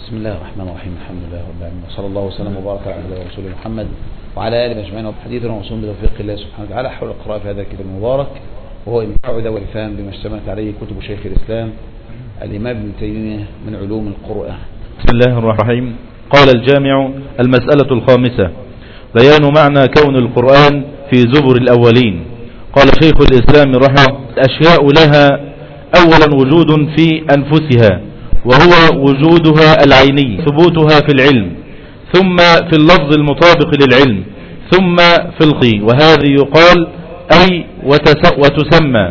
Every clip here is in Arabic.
بسم الله الرحمن الرحيم. الحمد لله رب العالمين، وصلى الله وسلم وبارك على عبده ورسوله محمد وعلى اله اجمعين. وبحديثنا وصوم بتوفيق الله سبحانه وتعالى حول القراءة في هذا الكتاب المبارك، وهو إمتاع ذوي الفهم بما اشتملت عليه كتب شيخ الإسلام الإمام ابن تيمية من علوم القرآن. بسم الله الرحمن الرحيم. قال الجامع: المسألة الخامسة: بيان معنى كون القرآن في زبر الأولين. قال شيخ الإسلام رحمه: الأشياء لها أولا وجود في أنفسها، وهو وجودها العيني، ثبوتها في العلم، ثم في اللفظ المطابق للعلم، ثم في القي، وهذه يقال أي وتسمى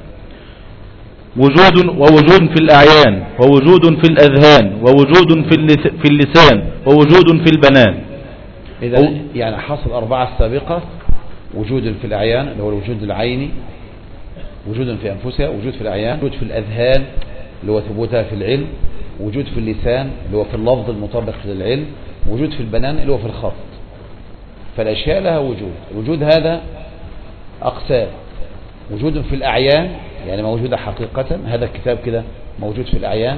ووجود في الأعيان، ووجود في الأذهان، ووجود في اللسان، ووجود في البنان. إذا يعني حصل أربعة السابقة: وجود في الأعيان اللي هو الوجود العيني، وجود في أنفسها، وجود في الأعيان، وجود في الأذهان اللي هو ثبوتها في العلم، وجود في اللسان اللي هو في اللفظ المطابق للعلم، وجود في البنان اللي هو في الخط. فالأشياء لها وجود. الوجود هذا أقسام: وجود في الأعيان يعني موجودة حقيقة، هذا الكتاب كده موجود في الأعيان.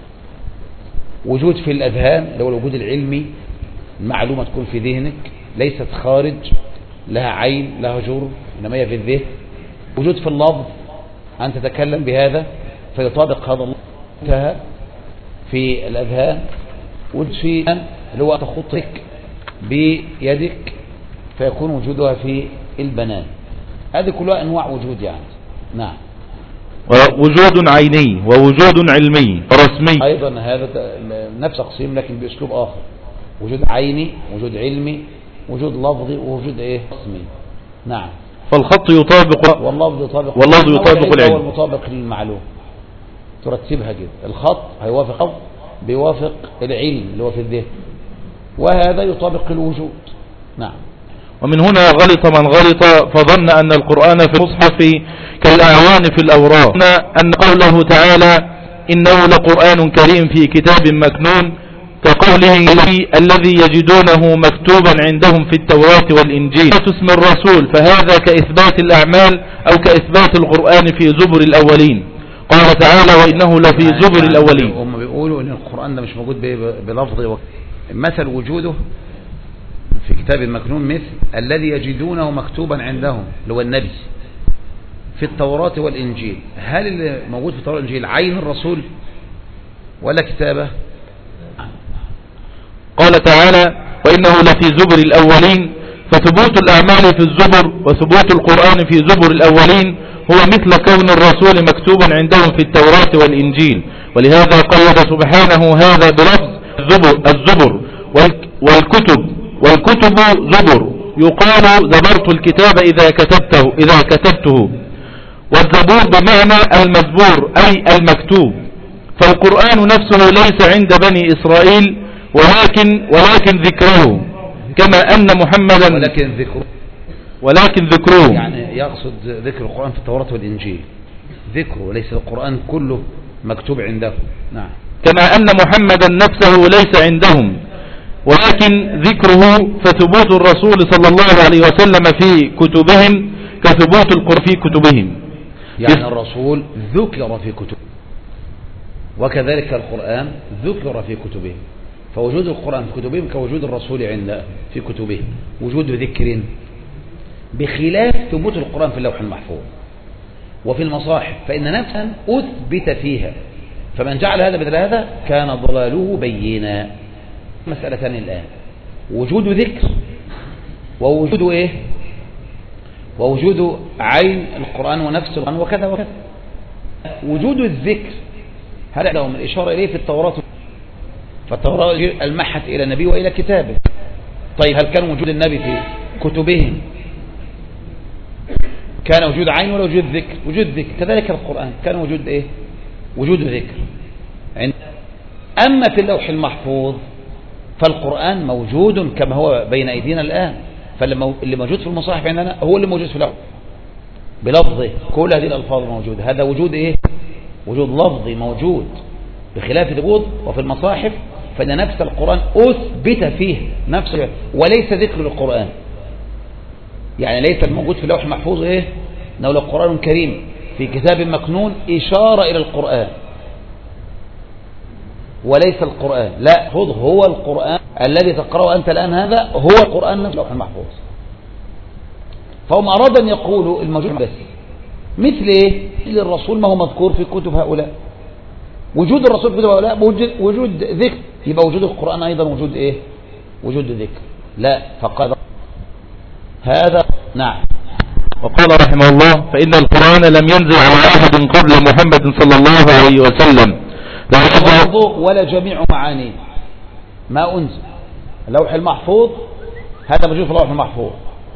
وجود في الأذهان اللي هو الوجود العلمي، المعلومة تكون في ذهنك ليست خارج، لها عين لها جرم إنما هي في الذهن. وجود في اللفظ أن تتكلم بهذا فيطابق هذا اللفظ في الأذهان. وجود في اللي هو تخطك بيدك فيكون وجودها في البنان. هذه كلها أنواع وجود يعني. نعم. ووجود عيني، ووجود علمي ورسمي. أيضا هذا نفس تقسيم لكن بأسلوب آخر: وجود عيني، وجود علمي، وجود لفظي، ووجود رسمي. نعم. فالخط يطابق واللفظ يطابق العلم، هو المطابق للمعلوم. ترتبها كده: الخط هيوافق لفظ بيوافق العلم اللي هو في الذهن، وهذا يطابق الوجود. نعم. ومن هنا غلط من غلط فظن أن القرآن في المصحف كالأعوان في الأوراق، أن قوله تعالى: إنه لقرآن كريم في كتاب مكنون، كقوله الذي يجدونه مكتوبا عندهم في التوراة والإنجيل. اسم الرسول فهذا كإثبات الأعمال أو كإثبات القرآن في زبر الأولين. قال تعالى: وإنه لفي زبر الأولين. هم بيقولوا إن القرآن ده مش موجود بلفظ. مثل وجوده في كتاب مكنون مثل الذي يجدونه مكتوبا عندهم اللي هو النبي في التوراة والإنجيل. هل اللي موجود في التوراة والإنجيل عين الرسول ولا كتابه؟ قال تعالى: وإنه لفي زبر الأولين. فثبوت الأعمال في الزبر وثبوت القرآن في زبر الأولين هو مثل كون الرسول مكتوبا عندهم في التوراة والإنجيل. ولهذا قيد سبحانه هذا بلفظ الزبر والكتب زبر. يقال زبرت الكتاب إذا كتبته. والزبور بمعنى المزبور أي المكتوب. فالقرآن نفسه ليس عند بني إسرائيل ولكن ذكره، كما أن محمدا ولكن ذكره يعني يقصد ذكر القرآن في التوراة والإنجيل، ذكره ليس القرآن كله مكتوب عنده. نعم. كما أن محمدا نفسه ليس عندهم ولكن ذكره. فثبوت الرسول صلى الله عليه وسلم في كتبهم كثبوت القرآن في كتبهم. يعني الرسول ذكر في كتبه وكذلك القرآن ذكر في كتبهم. فوجود القرآن في كتبهم كوجود الرسول عند في كتبه، وجود ذكر، بخلاف ثبوت القرآن في اللوح المحفوظ وفي المصاحف، فإن نفسا أثبت فيها. فمن جعل هذا بدل هذا كان ضلاله بينا. مسألتان الآن: وجود ذكر ووجود ووجود عين القرآن ونفس القرآن وكذا وكذا. وجود الذكر هذا لهم الإشارة إليه في التوراة، فالتوراة المحت إلى النبي وإلى كتابه. طيب هل كان وجود النبي في كتبهم كان وجود عين ولا وجود ذكر؟ وجود ذكر. كذلك القرآن كان وجود وجود ذكر. أما في اللوح المحفوظ فالقرآن موجود كما هو بين أيدينا الآن. فاللي موجود في المصاحف عندنا هو اللي موجود في اللوح بلفظه. كل هذه الألفاظ موجودة. هذا وجود وجود لفظي موجود، بخلاف ثبوت وفي المصاحف فإن نفس القرآن أثبت فيه نفسه وليس ذكر للقرآن. يعني ليس الموجود في اللوح المحفوظ إنه القرآن كريم في كتاب مكنون إشارة إلى القرآن، وليس القرآن. لا، خذ هو القرآن الذي تقرأه أنت الآن، هذا هو القرآن نفسه اللوح المحفوظ. فهم أراد أن يقولوا الموجود بس مثل إيه؟ مثل الرسول ما هو مذكور في كتب هؤلاء. وجود الرسول في كتب هؤلاء وجود ذكر، يبقى وجود القرآن أيضا وجود إيه؟ وجود ذكر. لا، فقد هذا. نعم. وقال رحمه الله: فإن القرآن لم ينزل على أحد قبل محمد صلى الله عليه وسلم ولا جميع معانيه ما أنزل. اللوح المحفوظ هذا موجود في اللوح المحفوظ،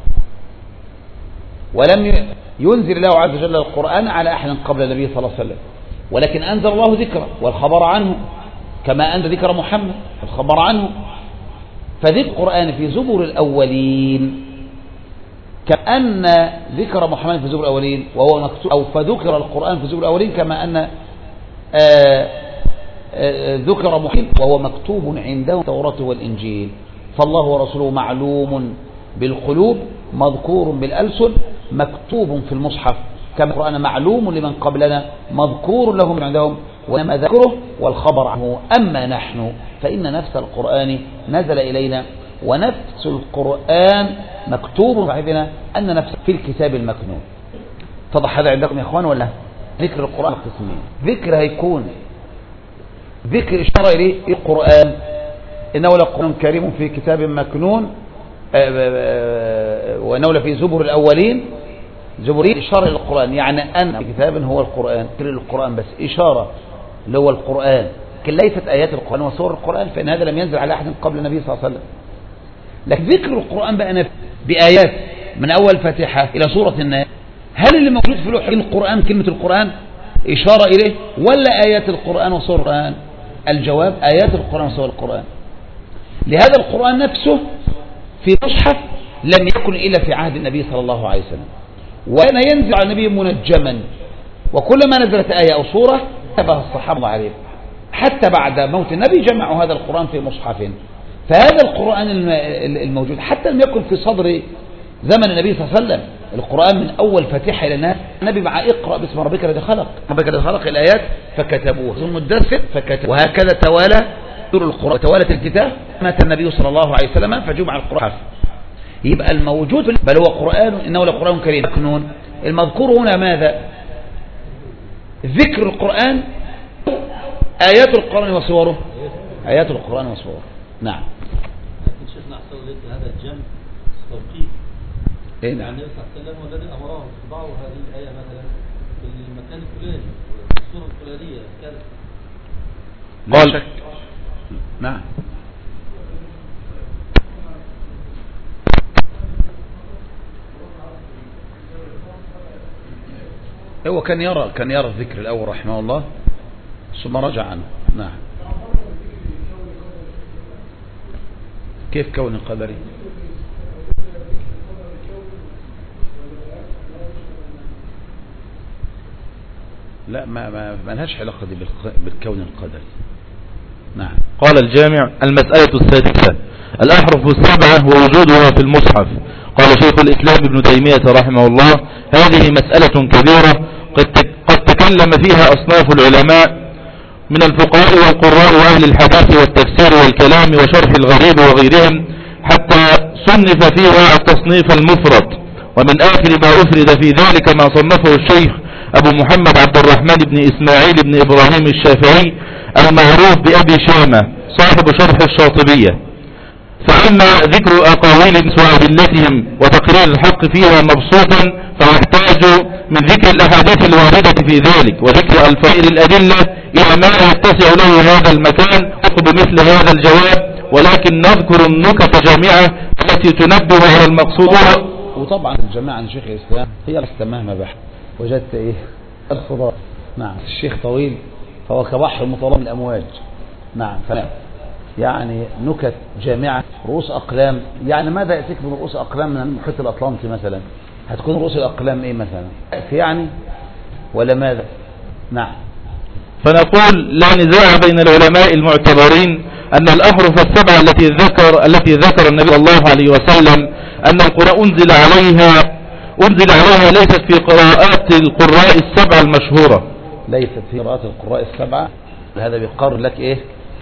ولم ينزل الله عز وجل القرآن على أحد قبل النبي صلى الله عليه وسلم، ولكن أنزل الله ذكره والخبر عنه كما أنزل ذكر محمد والخبر عنه. فذكر القرآن في زبر الأولين كأن ذكر محمد في زبر الأولين وهو مكتوب، أو فذكر القرآن في زبر الأولين كما أن ذكر محمد وهو مكتوب عنده التوراة والإنجيل. فالله ورسوله معلوم بالقلوب مذكور بالألسن مكتوب في المصحف، كما القرآن معلوم لمن قبلنا مذكور لهم عندهم وما ذكره والخبر عنه. أما نحن فإن نفس القرآن نزل إلينا، ونفس القرآن مكتوب صحيفنا أن نفس في الكتاب المكنون. اتضح هذا عندكم يا إخوان ولا؟ ذكر القرآن قسمين، ذكر هيكون ذكر إشارة إليه القرآن، إنه لقرآن كريم في كتاب مكنون، وإنه لفي زبر الأولين. زبرين إشارة إلى القرآن، يعني أن كتاب هو القرآن، ذكر القرآن بس إشارة اللي هو القرآن، لكن ليست آيات القرآن وسور القرآن، فإن هذا لم ينزل على أحد قبل النبي صلى الله عليه وسلم. لكن ذكر القرآن بقى بآيات من أول فاتحة إلى سورة الناس، هل اللي موجود في لوح القرآن كلمة القرآن إشارة إليه ولا آيات القرآن وسور القرآن؟ الجواب آيات القرآن وسور القرآن. لهذا القرآن نفسه في مصحف لم يكن إلا في عهد النبي صلى الله عليه وسلم، وكان ينزل على النبي منجما، وكلما نزلت آية أو سورة تبه الصحابة عليه، حتى بعد موت النبي جمعوا هذا القرآن في مصحف. فهذا القرآن الموجود حتى لم يكن في صدر زمن النبي صلى الله عليه وسلم، القرآن من أول فاتحة إلى الناس، النبي مع اقرأ باسم ربك الذي خلق، ربك الذي خلق الآيات فكتبوه، ثم الدثر فكتبوه، وهكذا توالى دور القرآن، توالت الكتاب. مات النبي صلى الله عليه وسلم فجمع القرآن. يبقى الموجود بل هو قرآن، إنه لقرآن كريم مكنون. المذكور هنا ماذا؟ ذكر القرآن، آيات القرآن وصوره، آيات القرآن وصوره. نعم. لكن شيخنا أحسن لك هذا الجمع توقيت. إيه نعم. يعني النبي صلى الله عليه وسلم والذي أمره بضعوا هذه الآية مثلا في المكان الفلاني في السورة الفلانية كذا. لا شك. نعم. هو كان يرى الذكر الأول رحمه الله ثم رجع عنه. نعم. كيف كون قدري؟ لا، ما لهاش علاقة دي بالكون القدري. نعم. قال الجامع: المسألة السادسة الأحرف السبعة ووجودها في المصحف. قال شيخ الإسلام ابن تيمية رحمه الله: هذه مسألة كبيرة قد تكلم فيها أصناف العلماء من الفقهاء والقراء وأهل الحديث والتفسير والكلام وشرح الغريب وغيرهم، حتى صنف فيها التصنيف المفرد. ومن آخر ما أفرد في ذلك ما صنفه الشيخ أبو محمد عبد الرحمن بن إسماعيل بن إبراهيم الشافعي المعروف بأبي شامة صاحب شرح الشاطبية. فأما ذكر أقاويل وأدلتهم وتقرير الحق فيها مبسوطا فيحتاج من ذكر الأحاديث الواردة في ذلك وذكر الفائر الأدلة إلى ما يتسع له هذا المكان بمثل هذا الجواب، ولكن نذكر النكت جامعة التي تنبه على المقصود. وطبعا الجماعة عن شيخ الإسلام هي الاستمهمة بحث، وجدت إيه الخضار. نعم. الشيخ طويل فهو كبحر مطلب الأمواج. نعم. يعني نكت جامعة، رؤوس أقلام. يعني ماذا يأتيك من رؤوس أقلام من المحيط الأطلنطي مثلا؟ هتكون رؤوس الأقلام إيه مثلا؟ يعني ولا ماذا؟ نعم. فنقول لا نزاع بين العلماء المعتبرين أن الأحرف السبعة التي ذكر النبي صلى الله عليه وسلم أن القرآن أنزل عليها ليست في قراءات القراء السبعة المشهورة، ليست في قراءات القراء السبعة. هذا بيقرر لك إيه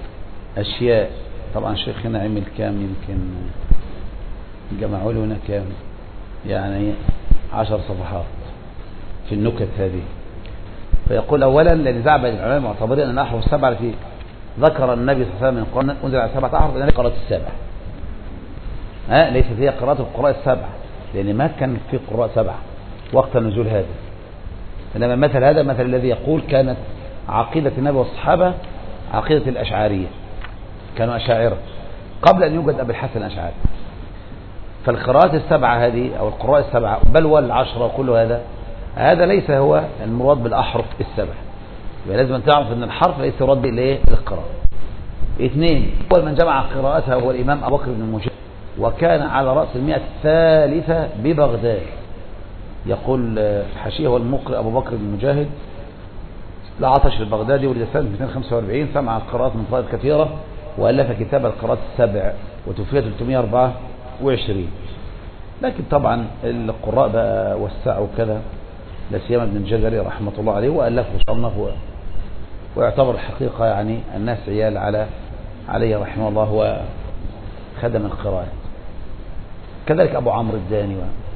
أشياء. طبعا شيخنا عمل كام، يمكن جمعوا له هنا كام، يعني 10 صفحات في النكت هذه. فيقول أولا لأن زعم العلماء المعتبرين أن الأحرف السبعة التي ذكر النبي صلى الله عليه وسلم من القرآن أنزل على 7 أحرف إنها قراءة السبع، ليست هي قراءة القراء السبع، لأن ما كان في قراء 7 وقت النزول هذا. إنما مثل هذا مثل الذي يقول كانت عقيدة النبي والصحابة عقيدة الأشعارية، كانوا أشاعرة قبل أن يوجد أبي الحسن الأشعري. فالقراءات السبعة هذه أو القراء السبعة بل والعشرة وكل هذا ليس هو المراد بالأحرف السبع. لازم أن تعرف أن الحرف ليس يراد به القراءة. 2 أول من جمع قراءتها هو الإمام أبو بكر بن المجاهد، وكان على رأس 100 الثالثة ببغداد. يقول حاشيه والمقرئ أبو بكر بن المجاهد العطش البغدادي ولد سنة 245، سمع القراءات من قراءات كثيرة وألف كتاب القراءات السبع وتوفي 324. لكن طبعا القراء بقى وسعوا كذا، لا سيما ابن الجزري رحمة الله عليه وألفه وصنفه، ويعتبر الحقيقة يعني الناس عيال عليه رحمه الله وخدم القراءات. كذلك أبو عمرو الداني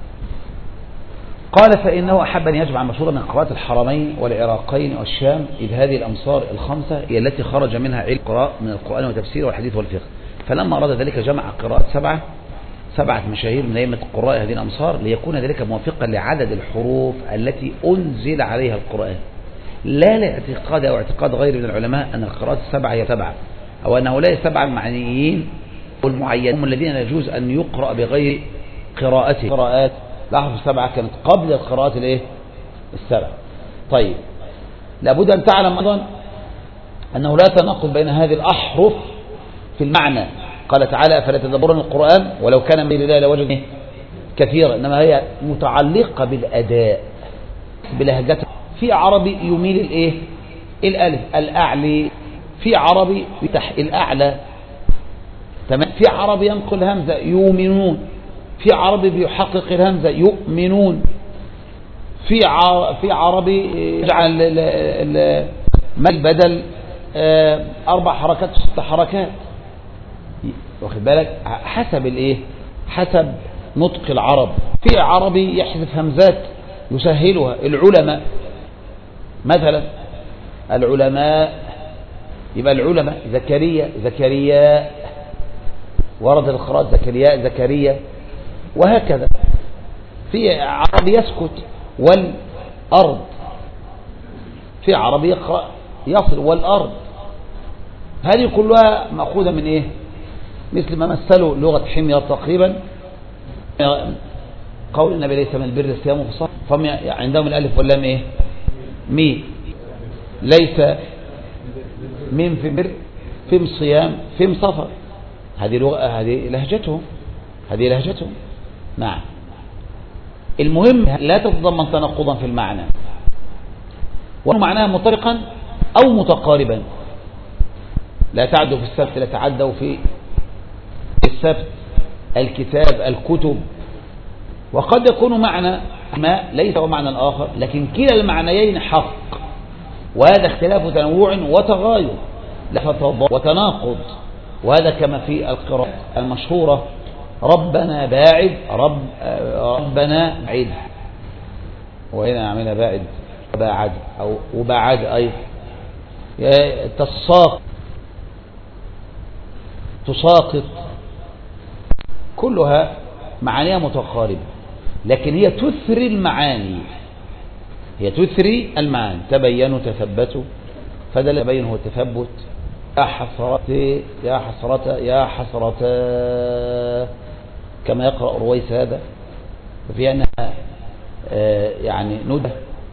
قال فإنه أحب أن يجمع مشهورا من قراءات الحرمين والعراقين والشام، إذ هذه الأمصار الخمسة هي التي خرج منها علم القراء من القرآن والتفسير والحديث والفقه. فلما أراد ذلك جمع قراءة 7 مشاهير من أئمة القراء هذه الأمصار ليكون ذلك موافقا لعدد الحروف التي أنزل عليها القرآن، لا لاعتقاد أو اعتقاد غير من العلماء أن القراءات 7 هي 7، أو أن هؤلاء 7 المعنيين والمعينين هم الذين يجوز أن يقرأ بغير قراءته. قراءات الأحرف 7 كانت قبل القراءات 7. طيب لابد أن تعلم أيضا أنه لا تناقض بين هذه الأحرف في المعنى. قال تعالى فلا تدبرون القرآن ولو كان من الله لوجد كثيرا، إنما هي متعلقة بالأداء بلهجته. في عربي يميل الألف الأعلي، في عربي يفتح الأعلى، تمام. في عربي ينقل همزة يؤمنون، في عربي بيحقق الهمزة يؤمنون، في عربي يجعل مد بدل 4 حركات 6 حركات، واخد بالك، حسب حسب نطق العرب. في عربي يحذف همزات يسهلها. العلماء مثلا، العلماء يبقى العلماء زكريا ورد القراءات زكريا وهكذا. في عربي يسكت والأرض، في عربي يقرأ يصل والأرض. هذه كلها مأخوذة من مثل ما مثلوا لغة حمير تقريبا، قول النبي ليس من البر الصيام والصلاة، فهم عندهم الألف واللام مي، ليس من في بر فيم صيام فيم صفر. هذه لهجتهم. نعم. المهم لا تتضمن تناقضا في المعنى، ومعناها مطابقا أو متقاربا. لا تعدوا في السبت، لا تعدوا في السبت الكتاب الكتب. وقد يكون معنى ما ليس هو معنى الآخر، لكن كلا المعنيين حق، وهذا اختلاف تنوع وتغاير وتناقض. وهذا كما في القراءة المشهورة ربنا باعد ربنا عد، وهنا نعملها باعد باعد أو وباعد أيضا. تساقط، كلها معانيها متقاربة، لكن هي تثري المعاني، تبينوا تثبتوا، فدل تبين هو التثبت. يا حسرة كما يقرأ رويس هذا، ففي أنها يعني ندى.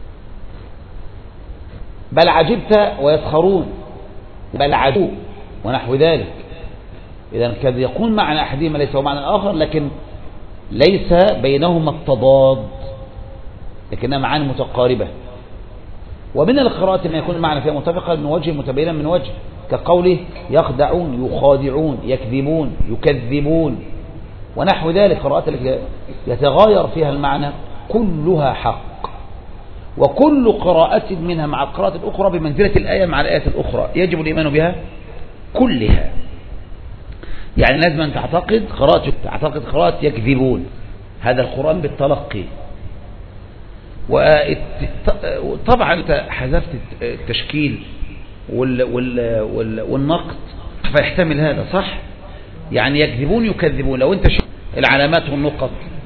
بل عجبت ويسخرون، بل عجوا ونحو ذلك. إذا كان يكون معنى أحدهما ليس هو معنى الآخر، لكن ليس بينهما التضاد، لكنها معاني متقاربة. ومن القراءات ما يكون المعنى فيها متفقا من وجه متبينا من وجه، كقوله يخدعون يخادعون يكذبون يكذبون ونحو ذلك. قراءات التي يتغاير فيها المعنى كلها حق، وكل قراءة منها مع القراءة الأخرى بمنزلة الآية مع الآية الأخرى، يجب الإيمان بها كلها. يعني لازم أن تعتقد قراءة يكذبون، هذا القرآن بالتلقي. وطبعا أنت حذفت التشكيل والنقد فيحتمل هذا صح. يعني يكذبون يكذبون، لو أنت العلامات والنقط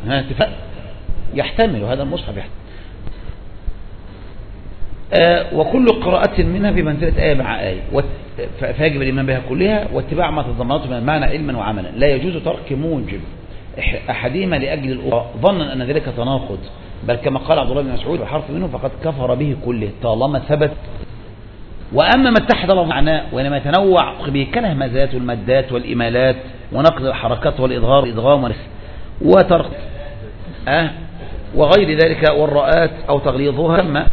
يحتمل هذا المصحف يحتمل. وكل قراءة منها بمنزلة آية مع آية، فيجب الإيمان بها كلها واتباع ما تضمنته من المعنى علما وعملا. لا يجوز ترك موجب أحدهما لأجل الأخرى ظنا أن ذلك تناقض، بل كما قال عبد الله بن مسعود وحرف منه فقد كفر به كله طالما ثبت. وأما ما اتحد له معناه وإنما يتنوع به كالهمزات والمدات والإمالات ونقد الحركات والإدغام وترك وغير ذلك والرآت أو تغليظها كما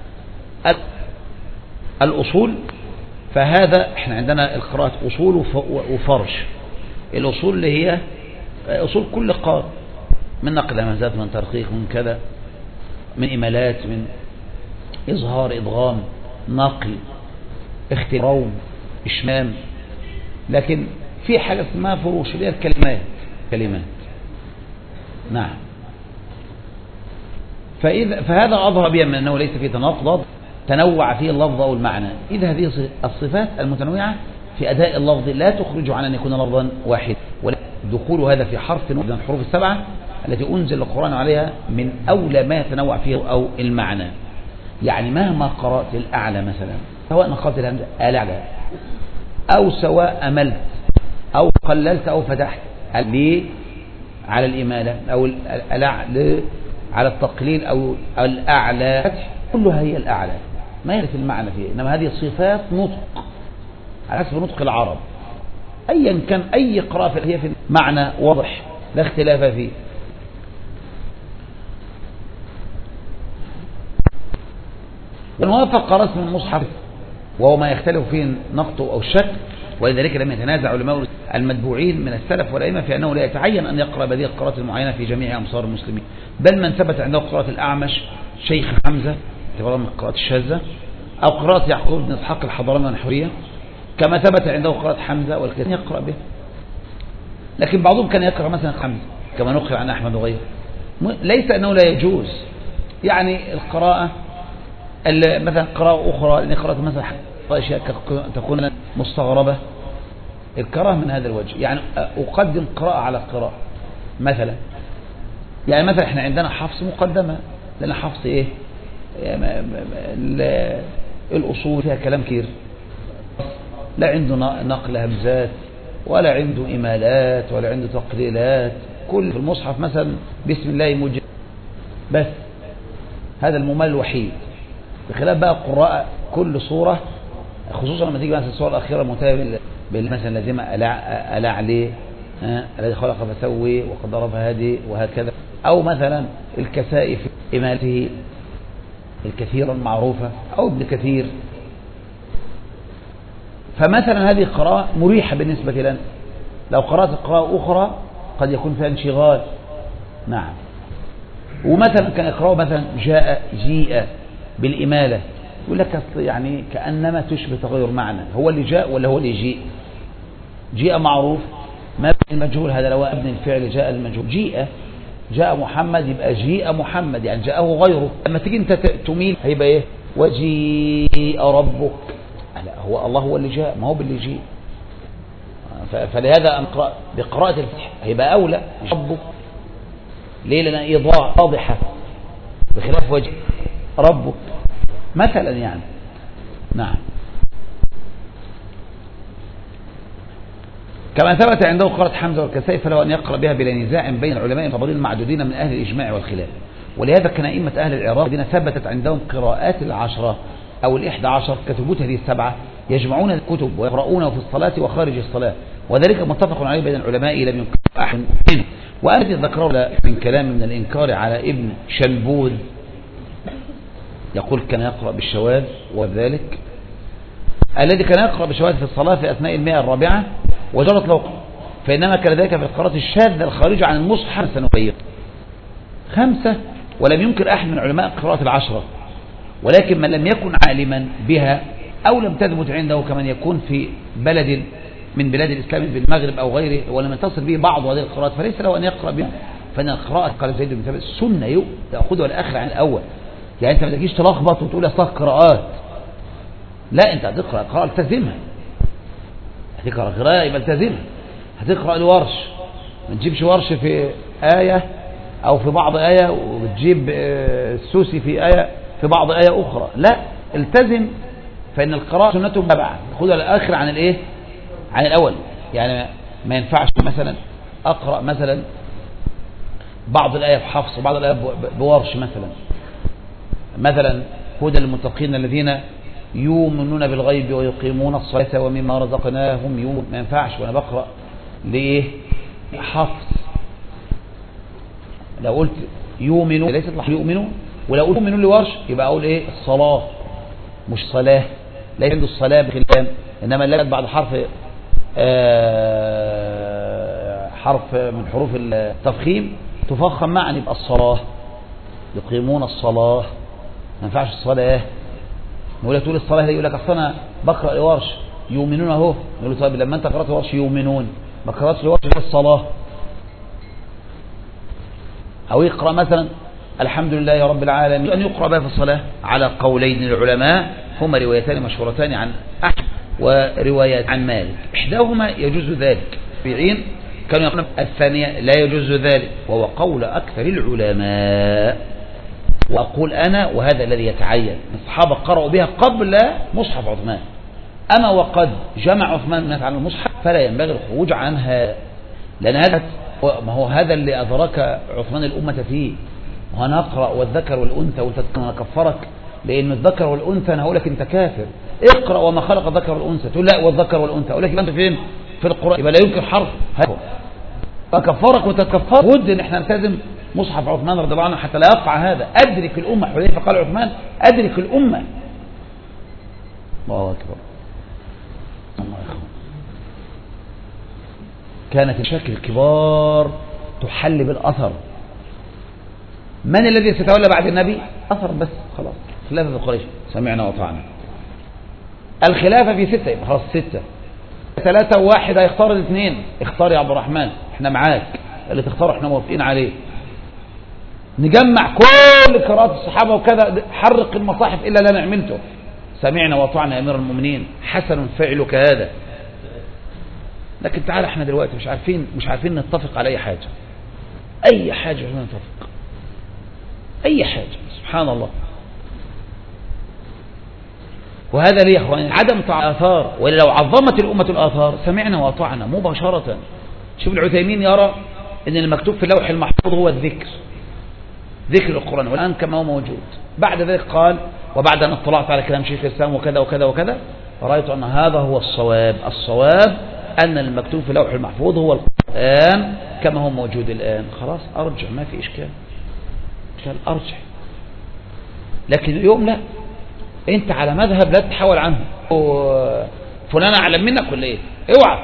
الأصول، فهذا احنا عندنا القراءة أصول وفرش. الأصول اللي هي أصول كل قراءة، من نقل همزات، من ترقيق، من كذا، من إمالات، من إظهار، إدغام، نقل، اختراع، إشمام. لكن في حاجة اسمها فروش اللي هي الكلمات. نعم. فهذا أظهر بها من أنه ليس فيه تناقض، تنوع فيه اللفظ أو المعنى، إذا هذه الصفات المتنوعة في أداء اللفظ لا تخرج عن أن يكون لفظا واحد، ودخول هذا في حرف من الحروف السبعة التي أنزل القرآن عليها من أولى ما يتنوع فيه أو المعنى. يعني مهما قرأت الأعلى مثلا، سواء نقلت الهمزة الأعلى أو سواء أملت أو قللت أو فتحت على الإمالة أو الأعلى على التقليل أو الأعلى، كلها هي الأعلى، ما يعرف المعنى فيه، إنما هذه صفات نطق على حسب نطق العرب. أيا كان أي قراءة هي في معنى واضح لا اختلاف فيه. ونوافق رسم المصحف وهو ما يختلف فيه نقطه أو شك، ولذلك لم يتنازع علماء المتبوعين من السلف والأئمة في أنه لا يتعين أن يقرأ بهذه القراءات المعينة في جميع أمصار المسلمين، بل من ثبت عنده قراءة الأعمش شيخ حمزة اعتبارا من القراءات الشاذة، أو قراءة يعقوب بن إسحاق الحضرمي والنحوية كما ثبت عنده قراءة حمزة والكثير يقرأ به. لكن بعضهم كان يقرأ مثلا حمزة كما نقل عن أحمد وغيره، ليس أنه لا يجوز. يعني القراءة مثلا قراءة أخرى، لأن قراءة مثلا أشياء تكون مستغربة، الكراهة من هذا الوجه. يعني أقدم قراءة على قراءة مثلا، يعني مثلا احنا عندنا حفص مقدمة، لأن حفص ايه الأصول فيها كلام كتير، لا عنده نقل همزات ولا عنده إمالات ولا عنده تقليلات، كل في المصحف مثلا بسم الله مجد بس، هذا الممل الوحيد، بخلاف بقى قراءة كل صورة، خصوصا لما تيجي مثلا الصورة الأخيرة المنتهية مثلا لازم ألا عليه الذي خلق فسوي وقدر فهدي وهكذا، أو مثلا الكسائي في إمالته الكثيرة المعروفة أو ابن كثير. فمثلا هذه قراءة مريحة بالنسبة لنا. لو قرأت قراءة أخرى قد يكون فيها انشغال. نعم. ومثلا كان يقرأ مثلا جيء بالإمالة، يقول لك يعني كأنما تشبه تغير معنى، هو اللي جاء ولا هو اللي يجيء؟ جيء معروف ما المجهول، هذا لو ابن الفعل جاء المجهول. جاء محمد يبقى جيء محمد، يعني جاءه غيره. لما تيجي انت تميل هيبقى ايه؟ وجيء ربك، لا هو الله هو اللي جاء، ما هو باللي جيء. فلهذا أقرأ بقراءة الفتح هيبقى أولى ربك. ليه؟ لأن إيضاح واضحة بخلاف وجيء ربك مثلا يعني. نعم. كما ثبت عنده قراءة حمزة والكسائي فلو أن يقرأ بها بلا نزاع بين العلماء الفاضلين المعدودين من أهل الإجماع والخلاف. ولهذا كان أئمة أهل العراق الذين ثبتت عندهم قراءات العشرة أو ال11 كثبوت هذه السبعة يجمعون الكتب ويقرؤونه في الصلاة وخارج الصلاة، وذلك متفق عليه بين العلماء لم ينكر أحد منه. وأنت ذكروا من كلام من الإنكار على ابن شنبوذ يقول كان يقرأ بالشواذ، وذلك الذي كان يقرأ بالشواذ في الصلاة في أثناء 104 وجرت له، فإنما كان ذلك في القراءات الشاذة الخارجة عن المصحف سنبين 5. ولم ينكر أحد من علماء قراءة العشرة، ولكن من لم يكن عالما بها أو لم تثبت عنده كمن يكون في بلد من بلاد الإسلام بالمغرب أو غيره ولم يتصل به بعض هذه القراءات فليس له أن يقرأ بها. فإن القراءة قال زيد بن ثابت السنة تأخذها الآخر عن الأول. يعني أنت ما تجيش تلخبط وتقول أصلها قراءات، لا، أنت هتقرأ قراءة التزمها، هتقرأ قراءة يبقى التزمها، هتقرأ الورش ما تجيبش ورش في آية أو في بعض آية وتجيب السوسي في آية في بعض آية أخرى، لا، التزم. فإن القراءة سنته متابعة، خدها الآخر عن الإيه؟ عن الأول. يعني ما ينفعش مثلا أقرأ مثلا بعض الآية في حفص وبعض الآية بورش مثلا هدى للمتقين الذين يؤمنون بالغيب ويقيمون الصلاة ومما رزقناهم ينفقون. ما ينفعش وأنا بقرأ ليه حفص لو قلت يؤمنون ليست يؤمنون، ولو قلت يؤمنون لورش يبقى أقول إيه؟ الصلاة مش صلاة، لا عنده الصلاة بخلام، إنما اللام بعد حرف من حروف التفخيم تفخم معا يبقى الصلاة، يقيمون الصلاة. ما ينفعش الصلاة. نقول تقول الصلاة يقول لك أصل أنا بقرأ لورش يؤمنون أهو، نقول طيب لما أنت قرأت لورش يؤمنون ما قرأتش لورش الصلاة. أو يقرأ مثلا الحمد لله رب العالمين، أن يقرأ بها في الصلاة على قولين للعلماء هما روايتان مشهورتان عن أحمد وروايات عن مالك، إحداهما يجوز ذلك بيعين كانوا يقولون الثانية لا يجوز ذلك، وهو قول أكثر العلماء. وأقول أنا وهذا الذي يتعين الصحابة قرأوا بها قبل مصحف عثمان، أما وقد جمع عثمان الناس على المصحف فلا ينبغي الخروج عنها، لأن هذا ما هو هذا اللي أدرك عثمان الأمة فيه. وأنا أقرأ والذكر والأنثى وتكفرك لأن الذكر والأنثى أنا هقول لك أنت كافر، اقرأ وما خلق الذكر والأنثى، تقول لا والذكر والأنثى، أقول لك يبقى أنت فين في القرآن، يبقى لا يمكن حرف فكفرك وتكفر. ود إن احنا نلتزم مصحف عثمان رضي الله عنه حتى لا يقع هذا. أدرك الأمة، حذيفة قال عثمان أدرك الأمة. الله أكبر. الله أكبر. كانت مشاكل كبار تحل بالأثر. من الذي سيتولى بعد النبي؟ أثر بس، خلاص. خلافة في قريش سمعنا وطعنا. الخلافة في 6 يبقى خلاص 6. 3 و1 هيختار الاثنين، اختار يا عبد الرحمن احنا معاك، اللي تختاره احنا موافقين عليه. نجمع كل قراءات الصحابة وكذا، حرق المصاحف إلا لا نعملته. سمعنا وطعنا يا أمير المؤمنين، حسن فعلك هذا. لكن تعال احنا دلوقتي مش عارفين نتفق على أي حاجة، أي حاجة مش نتفق، أي حاجة، سبحان الله. وهذا ليه يا اخواني عدم آثار، ولو عظمت الأمة الآثار سمعنا وطعنا مباشرة. شوف العثيمين يرى أن المكتوب في اللوح المحفوظ هو الذكر، ذكر القرآن والآن كما هو موجود. بعد ذلك قال وبعد أن اطلعت على كلام شيخ الإسلام وكذا وكذا وكذا رأيت أن هذا هو الصواب. الصواب أن المكتوب في اللوح المحفوظ هو القرآن كما هو موجود الآن. خلاص أرجع، ما في إشكال أرجع. لكن اليوم لا، أنت على مذهب لا تتحول عنه، فلان أعلم منك ولا إيه؟ اوعى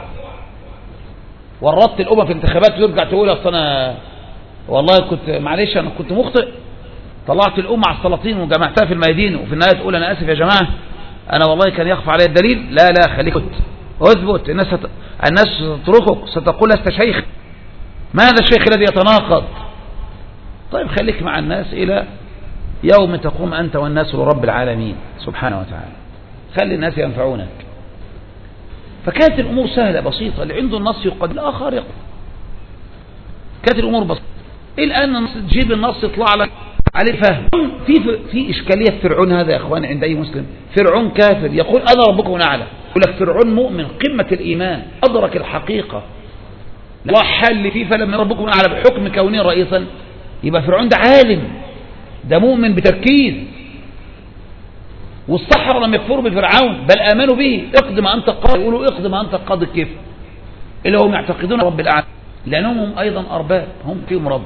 ورطت الأمة في انتخابات وترجع تقول أصل أنا والله كنت معلش أنا كنت مخطئ، طلعت الأمة على السلاطين وجمعتها في الميادين، وفي النهاية تقول أنا آسف يا جماعة أنا والله كان يخفى علي الدليل. لا خليك اثبت، الناس تتركك، ستقول لست شيخ، ما هذا الشيخ الذي يتناقض؟ طيب خليك مع الناس إلى يوم تقوم أنت والناس لرب العالمين سبحانه وتعالى، خلي الناس ينفعونك. فكانت الأمور سهلة بسيطة، اللي عنده النص يقبل، الآخر يقبل، كانت الأمور بسيطة. الآن تجيب النص يطلع لك عليه فهم. في إشكالية فرعون هذا يا أخوان عند أي مسلم. فرعون كافر يقول أنا ربكم الأعلى، يقول لك فرعون مؤمن قمة الإيمان أدرك الحقيقة الله حل فيه، فلما ربكم الأعلى بحكم كونه رئيسا يبقى فرعون ده عالم، ده مؤمن بتركيز. والسحرة لم يكفروا بفرعون بل آمنوا به. اقدم أنت قاضي، يقولوا اقدم أنت قاضي كيف اللي هم يعتقدون رب الأعلى، لأنهم هم أيضا أرباب، هم فيهم رب.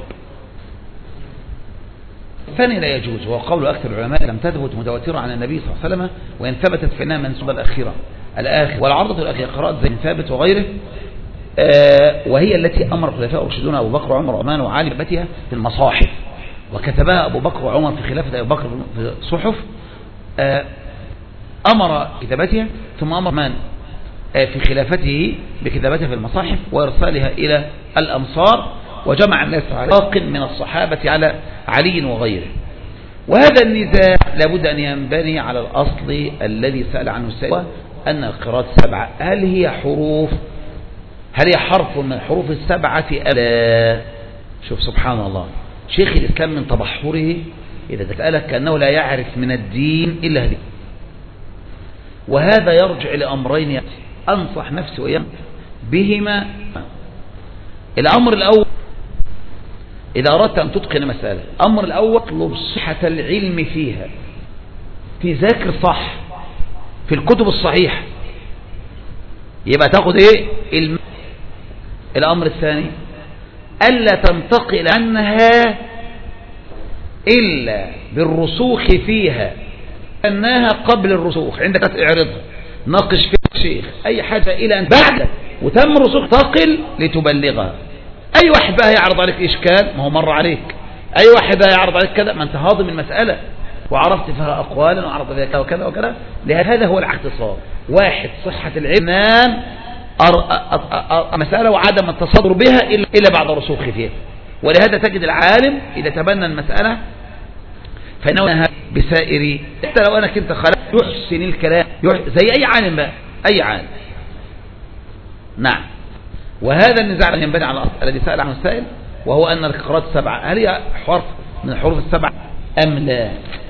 الثاني لا يجوز، وهو قول أكثر العلماء لم تثبت متواترة عن النبي صلى الله عليه وسلم، وإن ثبتت فإنها منسوبة الأخيرة والعرضة الأخيرة قراءة زي ثابت وغيره، وهي التي أمر الخلفاء الراشدون أبو بكر وعمر وعثمان وعلي بكتبتها في المصاحف، وكتبها أبو بكر وعمر في خلافة أبو بكر في صحف، أمر كتابتها ثم أمر من في خلافته بكتابتها في المصاحف وإرسالها إلى الأمصار، وجمع الناس على باق من الصحابة على علي وغيره. وهذا النزاع لابد أن ينبني على الأصل الذي سأل عنه السائل، أن القراءات 7 هل هي حرف من حروف 7 أم لا؟ شوف سبحان الله، شيخ الإسلام من تبحره إذا تسألك كأنه لا يعرف من الدين إلا هذه. وهذا يرجع لأمرين أنصح نفسي وإياكم بهما. الأمر الأول إذا أردت أن تتقن مسألة، الأمر الأول اطلب صحة العلم فيها، تذاكر صح في الكتب الصحيحة، يبقى تاخد إيه الأمر الثاني ألا تنتقل عنها إلا بالرسوخ فيها، أنها قبل الرسوخ عندك اعرضها ناقش فيها الشيخ أي حاجة إلى أن بعدك وتم الرسوخ تقل لتبلغها. أي واحد بقى يعرض عليك إشكال ما هو مر عليك، أي واحد بقى يعرض عليك كذا ما أنت هاضم المسألة وعرفت فيها أقوالا وعرفت فيها كذا وكذا وكذا. لهذا هو الاختصار. واحد صحة العلم مسألة وعدم التصدر بها إلا بعد رسوخ فيها. ولهذا تجد العالم إذا تبنى المسألة فإنه بسائر، حتى لو أنا كنت خلق يحسن الكلام زي أي عالم بقى، أي عالم. نعم. وهذا النزاع ينبني على الأصل الذي سأل عنه السائل، وهو أن القراءات 7 هل هي حرف من الحروف 7 أم لا؟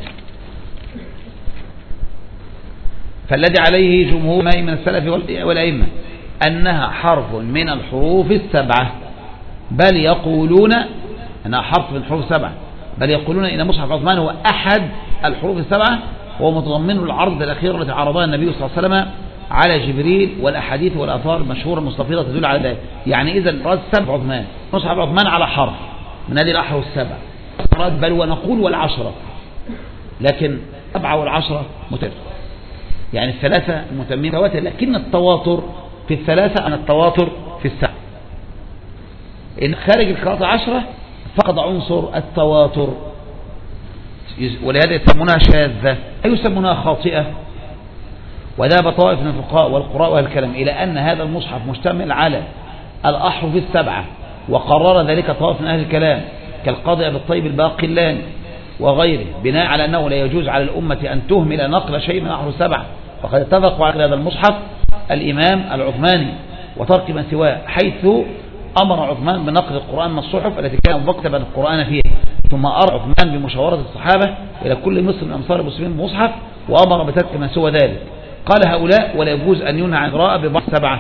فالذي عليه جمهور من السلف والأئمة أنها حرف من الحروف 7، بل يقولون أنها حرف من الحروف 7، بل يقولون إن مصحف عثمان هو أحد الحروف 7، وهو متضمن العرض الأخير التي عرضها النبي صلى الله عليه وسلم على جبريل، والأحاديث والآثار المشهورة المستفيضة تدل على ذلك. يعني إذا رأس 7 عثمان، مصحف عثمان على حرف من هذه الأحرف 7، بل ونقول وال10، لكن 7 وال10 متفق، يعني الثلاثة متمين تواتر، لكن التواتر في الثلاثة أن التواتر في 7. إن خارج القراءة 10 فقد عنصر التواتر، ولهذا يسمونها شاذة أي يسمونها خاطئة. وذهب طائف من الفقهاء والقراء والكلام إلى أن هذا المصحف مشتمل على الأحرف 7، وقرر ذلك طائف من أهل الكلام كالقاضي أبي الطيب الباقلاني وغيره، بناء على أنه لا يجوز على الأمة أن تهمل نقل شيء من الأحرف 7، وقد اتفقوا على هذا المصحف الإمام العثماني وترك ما سواه، حيث أمر عثمان بنقل القرآن من الصحف التي كان مكتبا القرآن فيها، ثم أمر عثمان بمشاورة الصحابة إلى كل مصر من أمصار المسلمين مصحف، وأمر بترك ما سوى ذلك. قال هؤلاء ولا يجوز أن ينهى عن القراءة ببعض 7.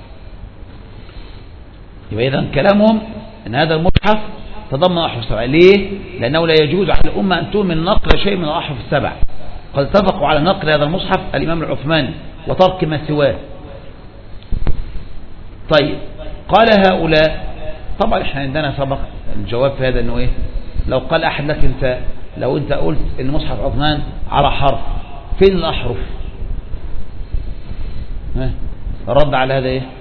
يبقى إذن كلامهم أن هذا المصحف تضمن أحرف 7. ليه؟ لأنه لا يجوز على الأمة أن تهمل نقل شيء من الأحرف 7. قد اتفقوا على نقل هذا المصحف الإمام العثماني وترك ما سواه. طيب، قال هؤلاء، طبعا احنا عندنا سبق الجواب في هذا انه ايه، لو قال احد لك لو انت قلت ان مصحف عثمان على حرف، فين الاحرف؟ الرد على هذا ايه؟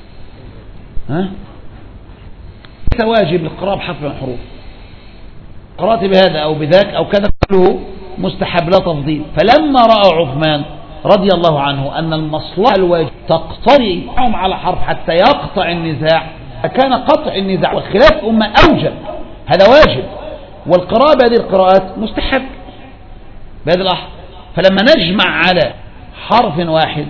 ليس واجب القراءة بحرف من الحروف، قرأت بهذا او بذاك او كذا كله مستحب لا تفضيل. فلما رأى عثمان رضي الله عنه أن المصلحة الواجب تقتضي معهم على حرف حتى يقطع النزاع، فكان قطع النزاع والخلاف أمة أوجب، هذا واجب، والقراءة بهذه القراءات مستحب بهذه الأحرف. فلما نجمع على حرف واحد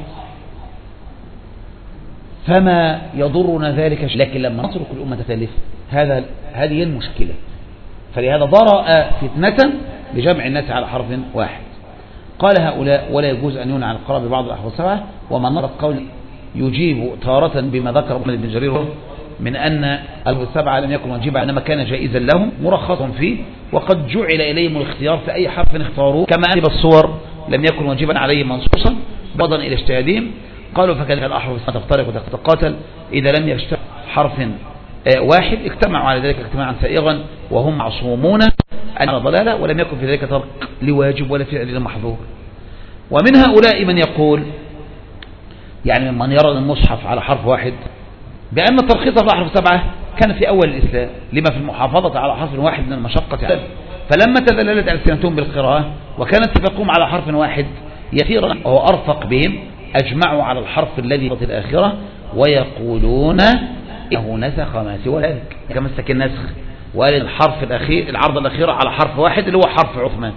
فما يضرنا ذلك شيء، لكن لما نترك الأمة تتلف هذه المشكلة. فلهذا ضرأ فتنة بجمع الناس على حرف واحد. قال هؤلاء ولا يجوز أن ينهى عن القراءة ببعض الأحرف 7، ومن نرى القول يجيب تارة بما ذكر ابن بن جرير من أن الأحرف 7 لم يكن واجبا إنما كان جائزا لهم مرخص فيه، وقد جعل إليهم الاختيار في أي حرف اختاروه، كما أن الصور لم يكن واجبا عليهم منصوصا بضا إلى اجتهادهم. قالوا فكذلك الأحرف تفترق وتتقاتل إذا لم يجتمع حرف واحد، اجتمعوا على ذلك اجتماعا سائغا وهم معصومون أن ضلالة، ولم يكن في ذلك ترك لواجب ولا فعل لمحظور. ومن هؤلاء من يقول، يعني من يرى المصحف على حرف واحد، بأن ترخيص الأحرف 7 كان في أول الإسلام لما في المحافظة على حرف واحد من المشقة، فلما تذللت ألسنتهم بالقراءة وكانت اتفاقهم على حرف واحد يسيرا وهو أرفق بهم، أجمعوا على الحرف الذي في الآخرة ويقولون إنه نسخ ما سوى ذلك، كمسك النسخ، وقال الحرف الأخير العرض الأخيرة على حرف واحد اللي هو حرف عثمان.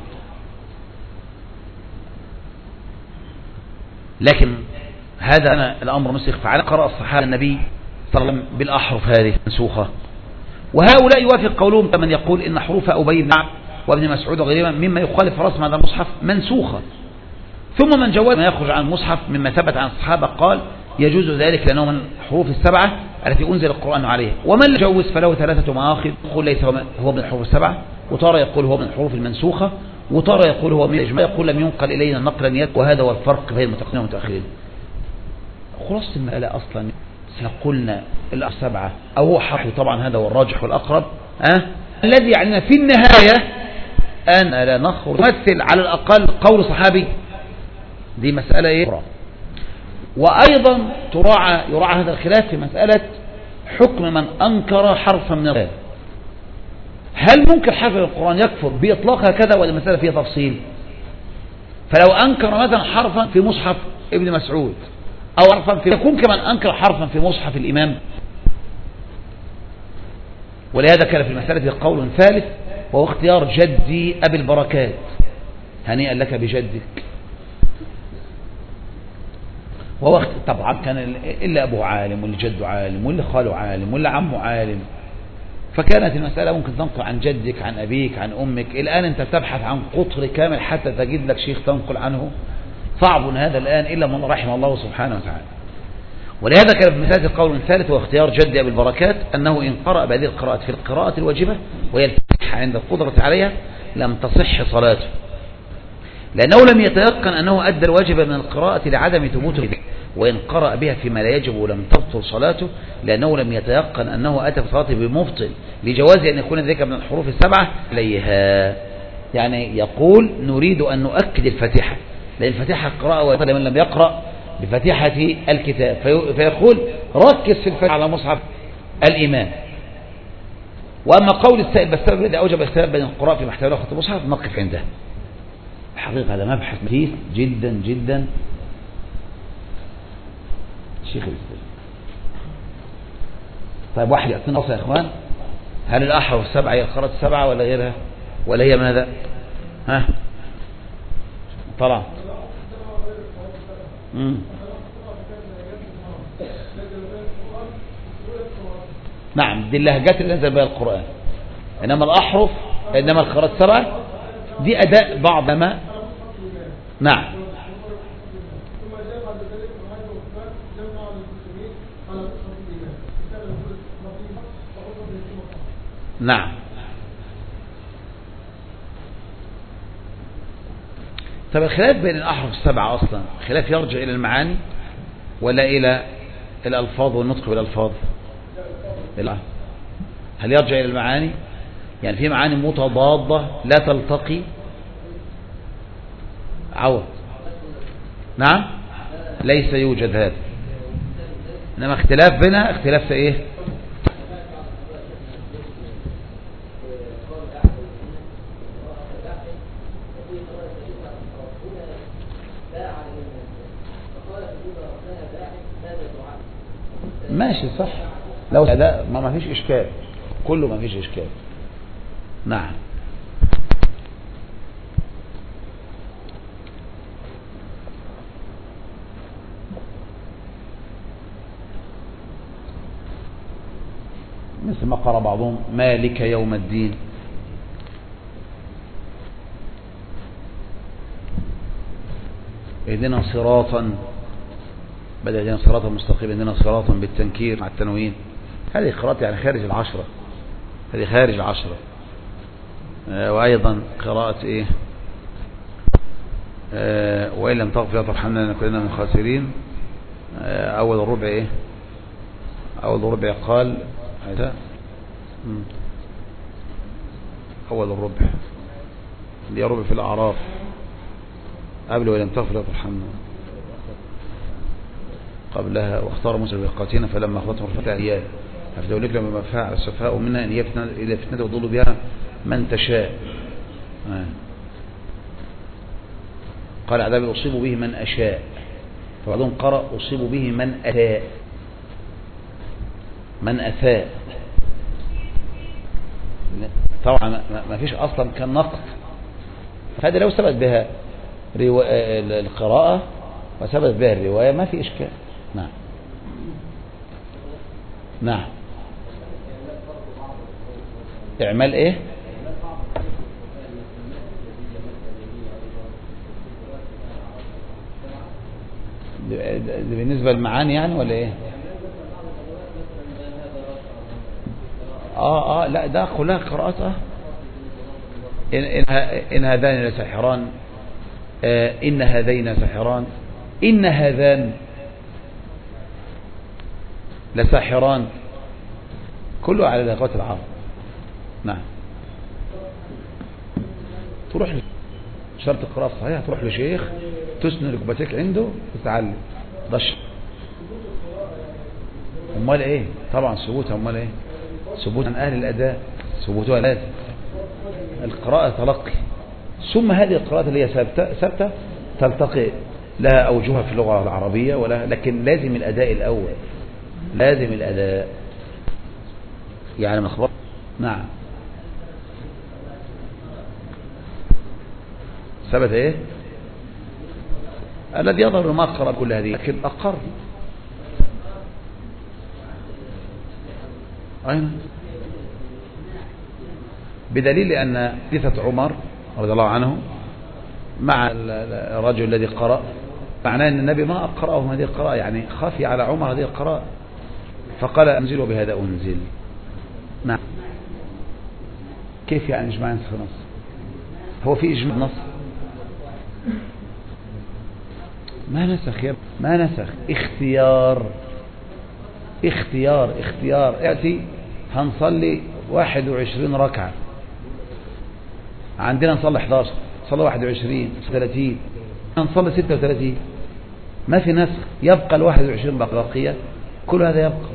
لكن هذا الأمر نسخ فعلا قرأ الصحابة النبي صلى الله عليه وسلم بالأحرف هذه منسوخة. وهؤلاء يوافق قولهم كمن يقول إن حروف أبي بن كعب وابن مسعود وغيرهما مما يخالف رسم هذا المصحف منسوخة. ثم من جواز ما يخرج عن المصحف مما ثبت عن الصحابة قال يجوز ذلك لأنه من حروف السبعة التي أنزل القرآن عليها. ومن يجوز فله ثلاثة مآخذ، يقول ليس هو من الحروف السبعة، وترى يقول هو من الحروف المنسوخة، وترى يقول هو من الإجماع، يقول لم ينقل إلينا نقلا يد، وهذا هو الفرق بين المتقدمين والمتأخرين. خلاص المسألة أصلا سنقولنا السبعة أو هو حرف، طبعا هذا هو الراجح والأقرب. الذي يعنينا في النهاية أن لا نخرج نمثل على الأقل قول صحابي، دي مسألة إيه؟ وأيضا يراعى هذا الخلاف في مسألة حكم من أنكر حرفا من القرآن. هل ممكن حرف القرآن يكفر بإطلاقها كذا ولا المسألة فيها تفصيل؟ فلو أنكر مثلا حرفا في مصحف ابن مسعود أو حرفا في يكون كمن أنكر حرفا في مصحف الإمام. ولهذا كان في المسألة قول ثالث وهو اختيار جدي أبي البركات، هنيئا لك بجدك. وهو طبعا كان إلا أبوه عالم واللي جده عالم واللي خاله عالم واللي عمه عالم، فكانت المسألة ممكن تنقل عن جدك عن أبيك عن أمك. الآن أنت تبحث عن قطر كامل حتى تجد لك شيخ تنقل عنه، صعب هذا الآن إلا من رحم الله سبحانه وتعالى. ولهذا كان في مسألة القول الثالث واختيار جدي أبي البركات أنه إن قرأ بهذه القراءة في القراءة الواجبة وهي الفاتحة عند القدرة عليها لم تصح صلاته، لأنه لم يتيقن أنه أدى الواجب من القراءة لعدم ثبوته، وإن قرأ بها فيما لا يجب ولم تبطل صلاته لأنه لم يتيقن أنه أتى بصلاته بمبطل لجواز أن يكون ذلك من الحروف السبعة إليها. يعني يقول نريد أن نؤكد الفاتحة، لأن الفاتحة قراءة واجبة لمن لم يقرأ بفاتحة الكتاب، فيقول ركز في الفاتحة على مصحف الإمام. وأما قول السائل بالسبب الذي أوجب اختلاف بين القراء في محتوى لغة المصحف نقف عنده. الحقيقة هذا مبحث مثير جدا جدا. شيخ الإسلام طيب واحد يأتينا أصلا يا إخوان، هل الأحرف السبعة هي القراءة السبعة ولا غيرها ولا هي ماذا؟ طلع نعم، دي اللهجات اللي نزل بها القرآن. إنما الأحرف إنما القراءات السبعة دي أداء بعض ما نعم نعم. طب الخلاف بين الأحرف السبعة أصلا خلاف يرجع إلى المعاني ولا إلى الألفاظ والنطق بالألفاظ؟ هل يرجع إلى المعاني؟ يعني في معاني متضادة لا تلتقي عوض. نعم ليس يوجد هذا، إنما اختلاف بنا اختلاف إيه؟ ماشي صح، لو أداء ما فيش إشكال، كله ما فيش إشكال. نعم مثل ما قرأ بعضهم مالك يوم الدين. اهدنا صراطا بدأ اهدنا صراطا مستقيما، اهدنا صراطا بالتنكير مع التنوين. هذه قراءة يعني خارج العشرة، هذه خارج العشرة. وأيضا قراءة إيه وإن لم تغفر ترحمنا لنكونن من الخاسرين. أول الربع إيه أول الربع قال هذا أول الربع اللي ربع في الأعراف قبل وإن لم تغفر ترحمنا، قبلها واختار موسى بميقاتنا فلما أخذتهم رفعت أيام أفتولك لما فعل السفهاء منا أن إذا فتنة وضلوا بها من تشاء. قال عذابي أصيب به من أشاء. فبعضهم قرأ أصيب به من أساء، من أساء. طبعا ما فيش أصلا كان نقد، فهذا لو ثبت بها القراءة وثبت بها الرواية ما في إشكال. نعم نعم. اعمال ايه؟ بالنسبة للمعاني يعني ولا ايه؟ لا ده كلها قراءات. إن هذان لساحران، إن هذين ساحران، إن هذان لساحران، كله على لغات العرب. نعم. تروح شرط القراءة الصحيحة، تروح لشيخ تسند ركبتك عنده وتتعلم. امال ايه؟ طبعا ثبوتها. امال ايه؟ ثبوت عن اهل الاداء، ثبوتها لازم. القراءة تلقي، ثم هذه القراءة اللي هي ثابتة تلتقي لها اوجهها في اللغة العربية ولا، لكن لازم الاداء الاول، لازم الاداء يعني من اخبار. نعم. ثبت ايه؟ الذي يظهر ما قرأ كل هذه لكن أقر. أين؟ بدليل أن حديثة عمر رضي الله عنه مع الرجل الذي قرأ، معناه أن النبي ما أقرأه هذه القراءة، يعني خفي على عمر هذه القراءة فقال أنزل وبهذا أنزل. نعم. كيف يعني إجماع نسخ نص؟ هو في إجماع نص؟ ما نسخ يا ما نسخ، اختيار اختيار اختيار. يأتي هنصلي 21 ركعة، عندنا نصلي 11، نصلي 21 30، هنصلي 36، ما في نسخ، يبقى ال 21 بقية، كل هذا يبقى.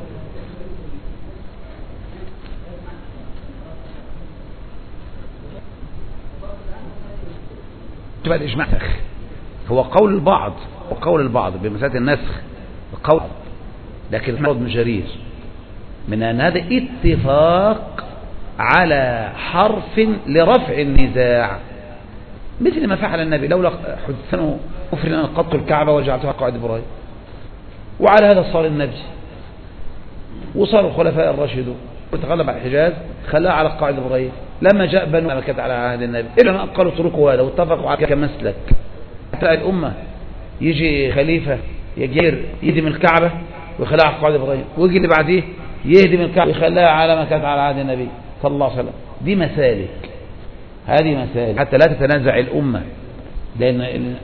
تبقى الإجماع نسخ، هو قول البعض وقول البعض بمسألة النسخ قول، لكن محمد بن جرير من أن هذا اتفاق على حرف لرفع النزاع، مثل ما فعل النبي لولا حدثنا كفر أن قطت الكعبة وجعلتها قاعد إبراهيم. وعلى هذا صار النبي وصار الخلفاء الراشدون وتغلب على الحجاز خلاها على قاعد إبراهيم. لما جاء بنو مكة على عهد النبي إلا ما قالوا اتركوا هذا واتفقوا على كمسلك. حتى الأمة يجي خليفة يهدم الكعبة ويخليها على قاعد إبراهيم، ويجي اللي بعديه يهدم الكعبة ويخليها على ما كانت على عهد النبي صلى الله عليه وسلم. دي مسالك، هذه مسالك حتى لا تتنازع الأمة، لأن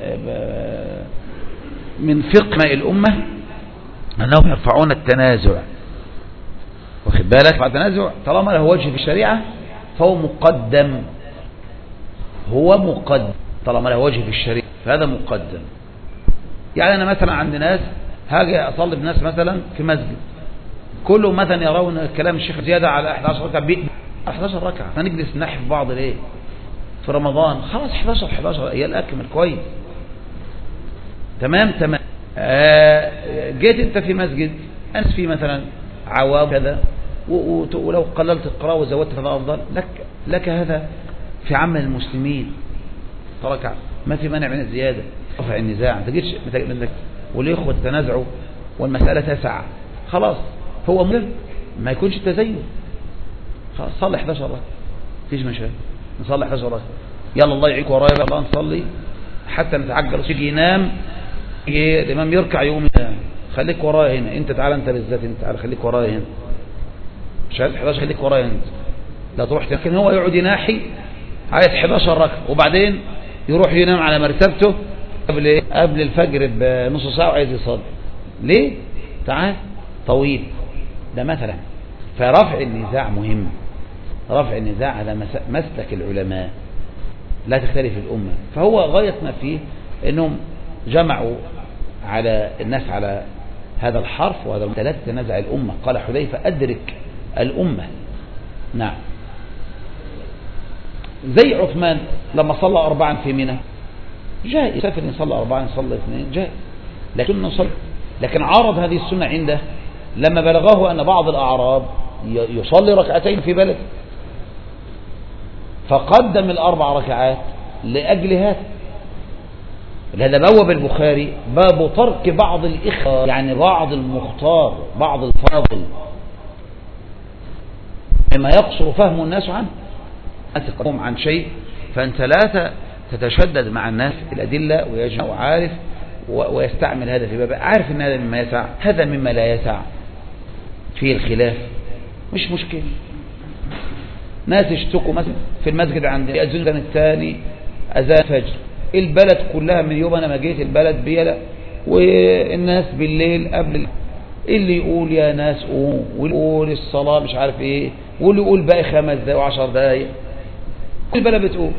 من فقه الأمة أنهم يرفعون التنازع، واخد بالك؟ التنازع طالما له وجه في الشريعة فهو مقدم، هو مقدم طالما له وجه في الشريعة فهذا مقدم. يعني أنا مثلا عند ناس هاجي أصلي بناس مثلا في مسجد كلهم مثلا يرون كلام الشيخ زيادة على 11 ركعة 11 ركعة، فنجلس نحف بعض ليه في رمضان؟ خلاص 11 هي الأكمل كويس تمام. جيت أنت في مسجد أنس فيه مثلا عوام كذا ولو قللت القراءة وزودت فهذا أفضل لك هذا في عمل المسلمين ركعة، ما في مانع من الزيادة رفع النزاع. ما تجيش والإخوة تتنازعوا والمسألة تسع، خلاص هو ما يكونش التزين، خلاص صلي 11 ركعة فيش مشاكل، نصلي 11 ركعة يلا الله يعينك ورايا يلا نصلي حتى نتعجل. يجي ينام يجي الإمام يركع يقوم ينام، خليك ورايا هنا انت، تعالى انت بالذات انت تعالى خليك ورايا هنا، مش عايز 11 خليك ورايا انت لا تروح. لكن هو يقعد يناحي عايز 11 ركعة وبعدين يروح ينام على مرتبته قبل الفجر بنص ساعة وعايز يصلي ليه؟ تعال طويل ده مثلا. فرفع النزاع مهم، رفع النزاع على مسلك العلماء لا تختلف الأمة. فهو غاية ما فيه انهم جمعوا على الناس على هذا الحرف وهذا لا تتنازع الأمة. قال حذيفة أدرك الأمة. نعم. زي عثمان لما صلى 4 في منى جائز، سافر يصلي 4 يصلي 2 جائز، لكن عارض هذه السنة عنده لما بلغه أن بعض الأعراب يصلي ركعتين في بلد، فقدم الأربع ركعات لأجل هذا. لهذا بوب البخاري باب ترك بعض الإخوة، يعني بعض المختار، بعض الفاضل، مما يقصر فهم الناس عنه. أتقوم عن شيء فأنت لا تتشدد مع الناس الأدلة، ويجمع وعارف ويستعمل هذا في باب، عارف أن هذا مما يسع، هذا مما لا يسع، فيه الخلاف مش مشكلة. ناس اشتكوا مثلا في المسجد عند الأذان الثاني أذان فجر، البلد كلها من يوم أنا ما جيت البلد بيلا، والناس بالليل قبل اللي يقول يا ناس قوم، واللي يقول الصلاة مش عارف ايه، واللي يقول باقي 5 دقايق و10 دقايق، البلد بتقول.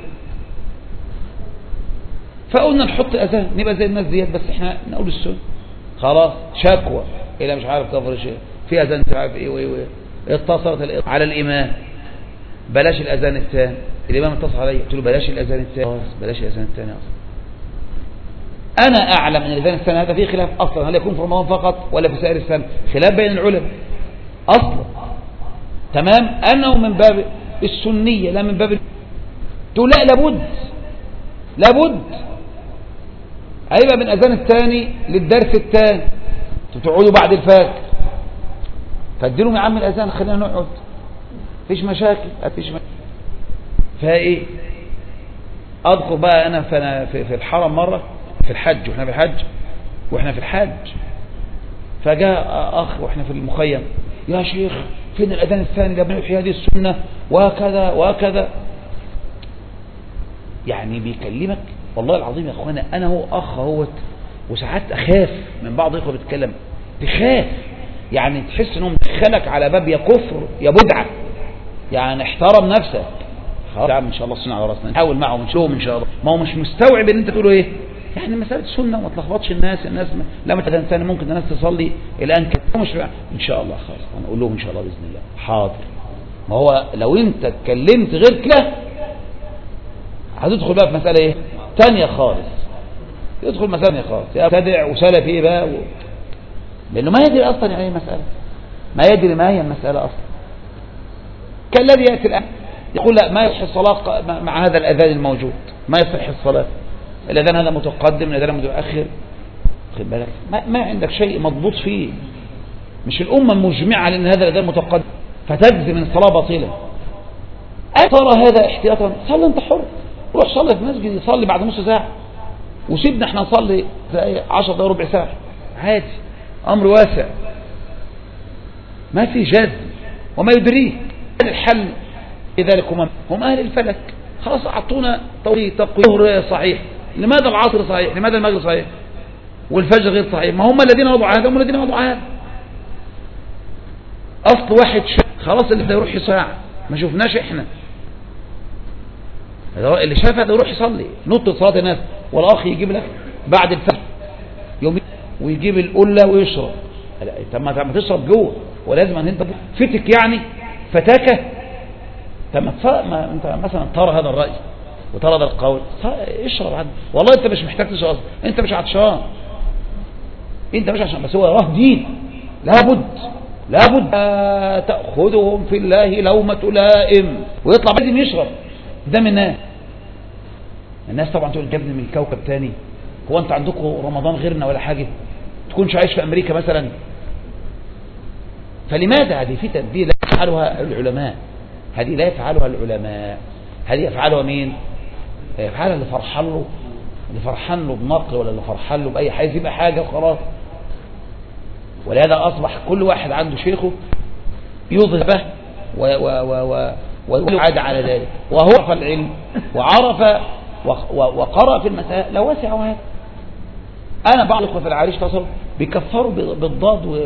فقلنا نحط أذان نبقى زي الناس ديت، بس احنا نقول السنة خلاص. شكوى إلى مش عارف كفر الشيء في أذان مش عارف ايه وايه، اتصلت على الإمام بلاش الأذان الثاني، الإمام اتصل علي قلت له بلاش الأذان الثاني، بلاش الأذان الثاني أصلا. أنا أعلم أن الأذان الثاني هذا فيه خلاف أصلا، هل يكون في رمضان فقط ولا في سائر السنة؟ خلاف بين العلماء أصلا. تمام، أنه من باب السنية لا من باب تقول لا، لابد هيبقى من الأذان الثاني للدرس الثاني، تقعدوا بعد الفجر فادلهم يا عم الأذان خلينا نقعد، مفيش مشاكل. فايه اذكر بقى انا في الحرم مره في الحج، واحنا في الحج فجاء اخ واحنا في المخيم، يا شيخ فين الاذان الثاني ده بنحيي هذه السنه وكذا يعني بيكلمك. والله العظيم يا اخوانا انا هو اخ اهوت، وساعات اخاف من بعض الاخوه بيتكلم، تخاف يعني تحس انهم دخلك على باب يا كفر يا بدعه، يعني احترم نفسك. خلاص ان شاء الله السنه على راسنا، نحاول معهم نشوفهم ان شاء الله. ما هو مش مستوعب ان انت تقوله ايه، يعني مساله سنه وما تلخبطش الناس لما تنسى ممكن الناس تصلي الان كده مش ان شاء الله. خلاص انا اقول لهم ان شاء الله باذن الله حاضر. ما هو لو انت اتكلمت غير كده هتدخل بقى في مساله ايه ثانيه خالص، يدخل مساله ثانيه خالص، يبتدع وسلفي ايه بقى لانه ما يدري اصلا يعني ايه مساله، ما يدري ما هي المساله اصلا. كالذي ياتي الان يقول لا ما يصح الصلاة مع هذا الأذان الموجود، ما يصح الصلاة، الأذان هذا متقدم، الأذان متأخر، خد بالك ما عندك شيء مضبوط فيه، مش الأمة مجمعة لأن هذا الأذان متقدم فتجزم من الصلاة باطلة. ترى هذا احتياطا صلي أنت حر، روح صلي في مسجد يصلي بعد نص ساعة، وسيبنا احنا نصلي 10 دقائق ربع ساعة عادي، أمر واسع ما في جد. وما يدريك الحل لذلك هم أهل الفلك، خلاص أعطونا تقوير صحيح، لماذا العصر صحيح، لماذا المغرب صحيح والفجر غير صحيح؟ ما هم الذين وضعوا هذا، هم الذين وضعوا هذا. أصل واحد خلاص اللي يروح يصاع ما شفناش احنا، اللي شاف هذا يروح يصلي نط صلاة الناس، والأخ يجيب لك بعد الفجر يوم ويجيب القلة ويشرب. طب ما تشرب جوه، ولازم ان انت فتك يعني فتاكه. طب ما انت مثلا ترى هذا الرأي وترى هذا القول، اشرب عاد، والله انت مش محتاج تشرب، انت مش عطشان، بس هو راه دين، لابد تأخذهم في الله لومة لائم، ويطلع لازم يشرب قدام الناس طبعا تقول جبني من كوكب تاني، هو انت عندكم رمضان غيرنا ولا حاجة، تكونش عايش في امريكا مثلا؟ فلماذا هذه فتن دي لا يفعلها العلماء؟ هذه لا يفعلها العلماء، هذه يفعلها مين؟ يفعلها اللي فرحان له بنقل، ولا اللي فرحان له بأي حاجة، يبقى حاجة وخلاص. ولهذا أصبح كل واحد عنده شيخه يظهر به ويعاد على ذلك، وهو عرف العلم وعرف وقرأ في المسائل لو وسع هذا. أنا بعض الإخوة في العريش تصل بيكفروا بالضاد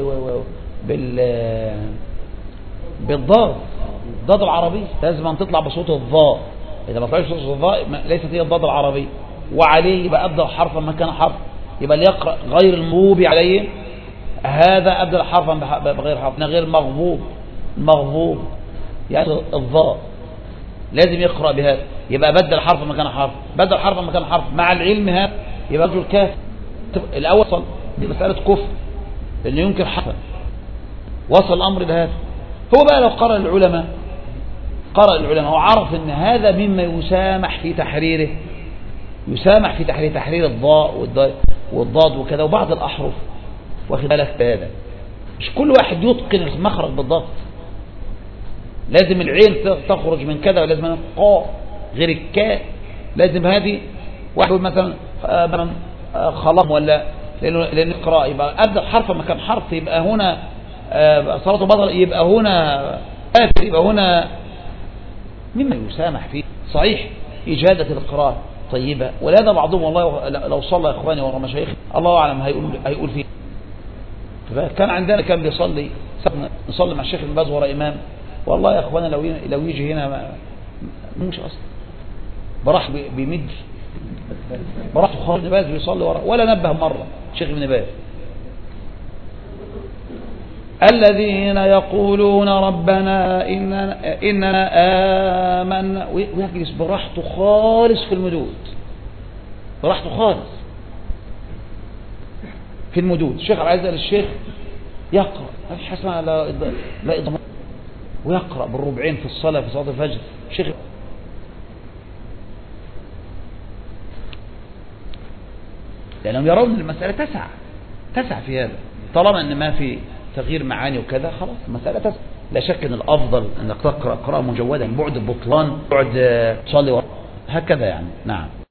بالضاد العربي، لازم أن تطلع بصوت الضاء، إذا ما طلعش بصوت الضاء ليست هي الضاد العربي، وعليه يبقى أبدل حرفا مكان حرف، يبقى اللي يقرأ غير المغضوب عليه هذا أبدل حرفا بغير حرف، غير مغضوب يعني الضاء لازم يقرأ بهذا، يبقى بدل حرف مكان حرف، بدل حرف مكان حرف مع العلم هذا، يبقى رجل كافر. الأول صل دي مسألة كفر، لأنه ينكر حقا. وصل الأمر لهذا. هو بقى لو قرأ العلماء وعرف أن هذا مما يسامح في تحريره، يسامح في تحرير الضاء والضاد وكذا وبعض الأحرف، واخد بالك بهذا. مش كل واحد يتقن المخرج بالضبط، لازم العين تخرج من كذا، ولازم القاء غير الكاء، لازم هذه واحد مثلا خلام ولا، لأن القراءة يبقى أبدأ حرف مكان حرف، يبقى هنا صلاة بطل، يبقى هنا آخر، يبقى هنا مما يسامح فيه. صحيح إجادة القراءة طيبة، ولهذا بعضهم والله لو صلى يا إخواني ورا مشايخ الله أعلم هيقول فيه. كان عندنا كان بيصلي نصلي مع الشيخ ابن باز ورا إمام، والله يا إخواني لو يجي هنا مش أصلا براح بيمد، براح خالد ابن باز بيصلي ورا ولا نبه مرة الشيخ ابن باز. الذين يقولون ربنا إننا آمنا، ويجلس براحته خالص في المدود، براحته خالص في المدود. الشيخ عبد العزيز الشيخ يقرأ، ما فيش حاجة اسمها لا إضمار، ويقرأ بالربعين في الصلاة في صلاة الفجر. الشيخ لأنهم يرون المسألة تسع في هذا، طالما أن ما في تغيير معاني وكذا خلاص المسألة تسع. لا شك أن الأفضل أنك تقرأ قراءة مجودة، بعد البطلان، بعد تصلي هكذا يعني. نعم.